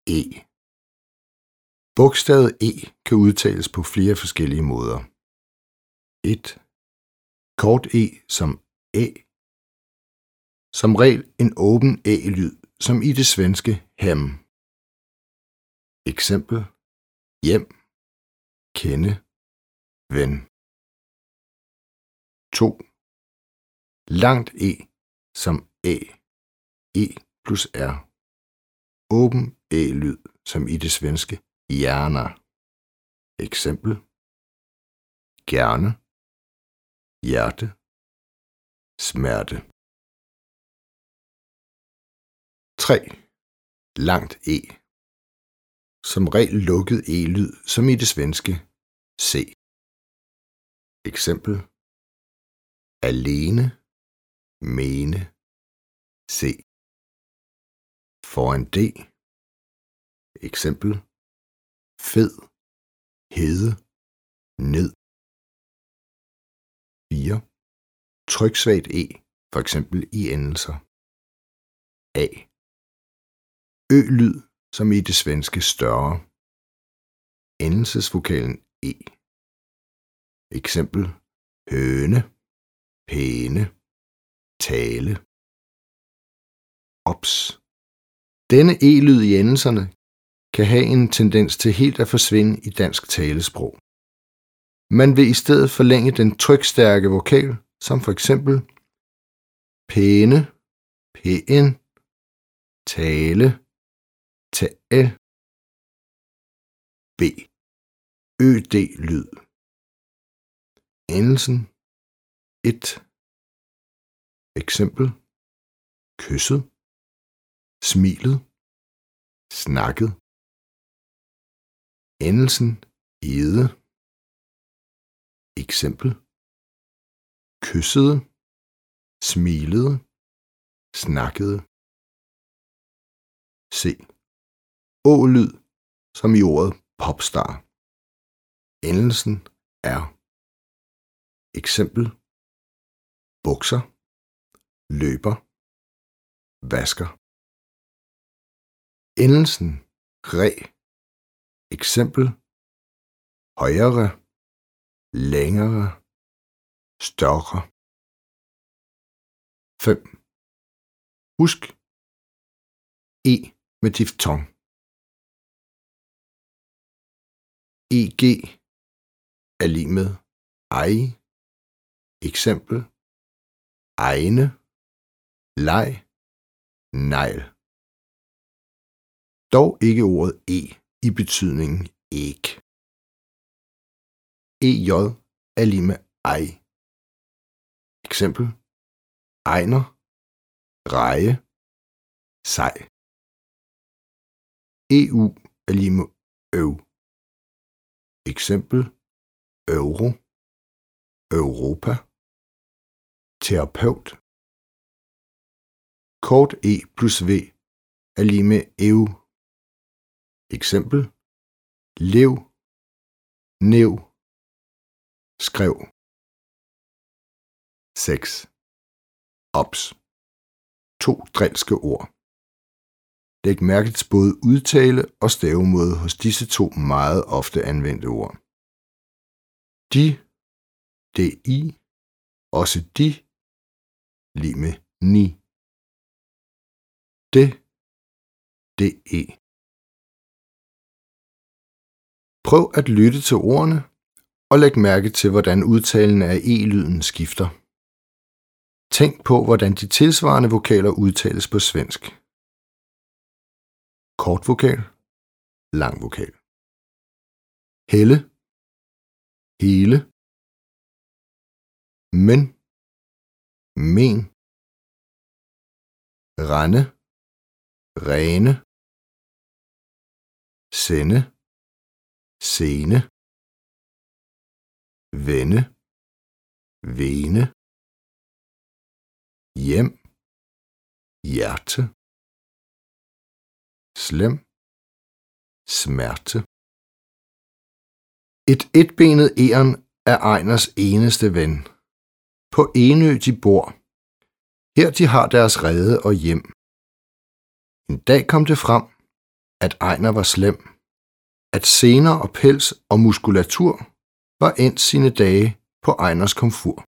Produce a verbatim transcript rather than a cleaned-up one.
E. Bogstavet E kan udtales på flere forskellige måder. et. Kort E som æ. Som regel en åben æ-lyd, som i det svenske hem. Eksempel: hjem, kende, ven. to. Langt E som æ. E plus R. Åben æ-lyd, som i det svenske gärna. Eksempel: gerne, hjerte, smerte. tre. Langt E. Som regel lukket e-lyd, som i det svenske C. Eksempel: alene, mene, se. Foran D. Eksempel: fed, hede, ned. fire. Tryksvagt E, for eksempel i endelser. A. Ø-lyd, som i det svenske større. Endelsesvokalen E. Eksempel: høne, pæne, tale. Ops. Denne e-lyd i endelserne kan have en tendens til helt at forsvinde i dansk talesprog. Man vil i stedet forlænge den trykstærke vokal, som for eksempel pæne, pæn, tale, tal. B. Ø-d-lyd. Endelsen et. Eksempel: kysset, smilet, snakket. Endelsen ede. Eksempel: kyssede, smilede, snakkede. C. Å-lyd, som i ordet popstar. Endelsen er. Eksempel: bukser, løber, vasker. Endelsen re. Eksempel: højere, længere, større. fem. Husk E med diftong. Eg er lig med ej. Eksempel: egne, leg, negl. Dog ikke ordet e i betydningen æg. Ej er lig med ej. Eksempel: ejner, reje, sej. Eu er lig med øv. Eksempel: euro, Europa, terapeut. Kort e plus v er lig med ev. Eksempel: lev, næv, skrev. seks. Ops. To drilske ord. Læg mærke til både udtale og stavemåde hos disse to meget ofte anvendte ord. De, det i, også de, lig med ni. Det, det e. Prøv at lytte til ordene og læg mærke til, hvordan udtalen af e-lyden skifter. Tænk på, hvordan de tilsvarende vokaler udtales på svensk. Kort vokal, lang vokal. Helle, hele. Men, men. Rende, rene. Sende, sene. Vende, vene. Hjem, hjerte. Slem, smerte. Et etbenet egern er Ejners eneste ven. På Enø de bor. Her de har deres rede og hjem. En dag kom det frem, at Ejnar var slem, at sener og pels og muskulatur var endt sine dage på Ejnars komfur.